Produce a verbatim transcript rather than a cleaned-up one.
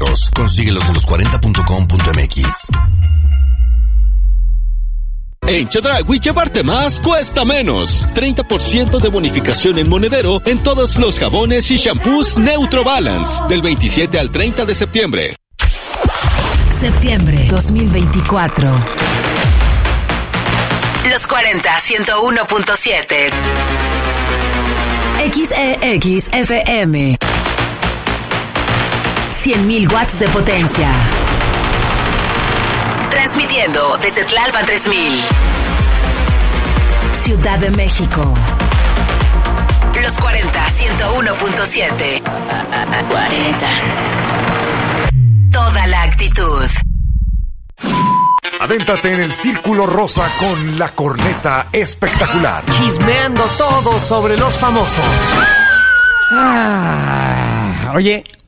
boletos. Consíguelos en los cuarenta punto com punto m x. En Chedraui llevarte más cuesta menos. treinta por ciento de bonificación en monedero en todos los jabones y shampoos Neutro Balance. Del veintisiete al treinta de septiembre. Septiembre dos mil veinticuatro. Los cuarenta, ciento uno punto siete. X E X F M. cien mil watts de potencia. Transmitiendo desde Tlalpan tres mil. Ciudad de México. Los cuarenta, ciento uno punto siete. cuarenta. Toda la actitud. Adéntrate en el Círculo Rosa con la corneta espectacular. Chismeando todo sobre los famosos. Ah, oye,